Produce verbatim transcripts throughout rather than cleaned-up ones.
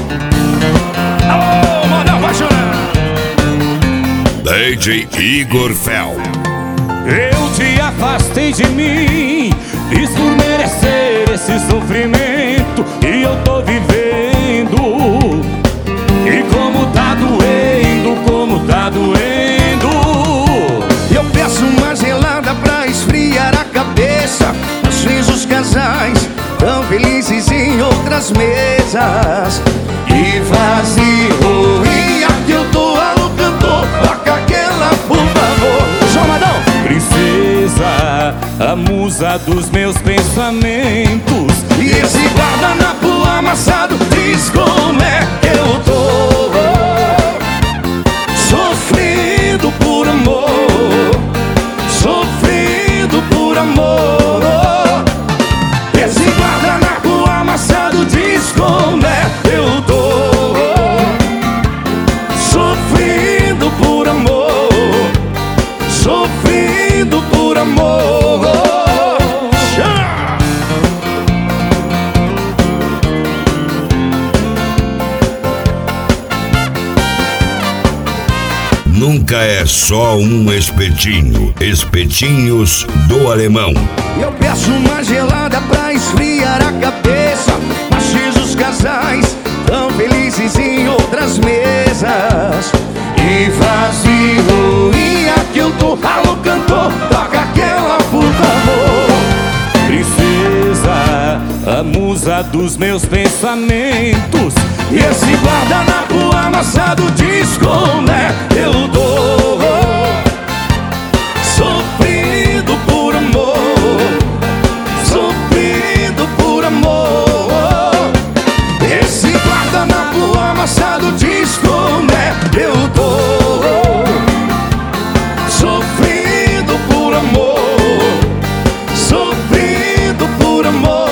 Alô, manda apaixonar. D J Igor Fel. Eu te afastei de mim, fiz por merecer esse sofrimento e eu tô vivendo. E como tá doendo, como tá doendo. Eu peço uma gelada pra esfriar a cabeça. Às vezes os casais tão felizes em outras mesas. E vazio, e aqui eu tô alô cantor. Toca aquela, por favor. Chamadão! Princesa, a musa dos meus pensamentos. E esse guardanapo amassado diz como é que eu tô. Sofrendo por amor, sofrendo por amor. Esse guardanapo amassado diz como é que eu tô. Sofrendo por amor, sofrendo por amor. Nunca é só um espetinho. Espetinhos do Alemão. Eu peço uma gelada pra esfriar a cabeça. Mas os casais tão felizes em outras mesas. E vazio, e aqui eu tô, alô cantor, toca aquela, por favor. Princesa, a musa dos meus pensamentos. E esse guardanapo amassado diz como é eu tô. Sofrendo por amor, sofrendo por amor. Esse guardanapo amassado diz como é eu tô. Sofrendo por amor, sofrendo por amor.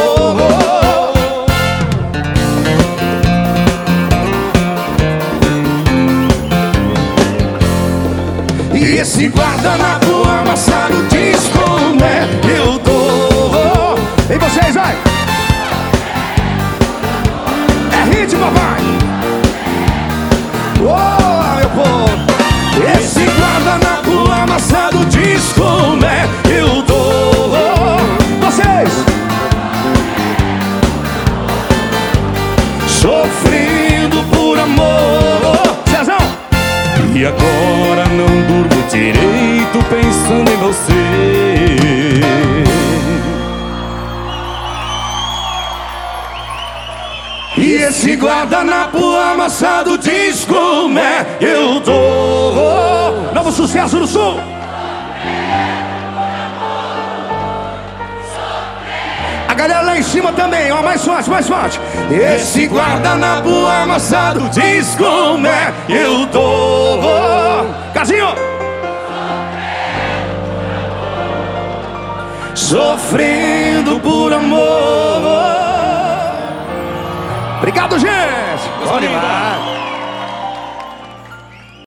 E esse guardanapo amassado diz como é que eu tô. E vocês, vai! É ritmo, vai! Ô, meu povo! Esse guardanapo amassado diz como é que eu tô. Vocês! Sofrendo por amor. Cezão! E agora não durmo direito pensando em você. E esse guardanapo amassado diz como é que eu tô. Novo sucesso do Sul. A galera lá em cima também, ó, mais forte, mais forte. Esse guardanapo amassado diz como é que eu tô. Casinho! Sofrendo por amor. Obrigado, gente! Bom demais.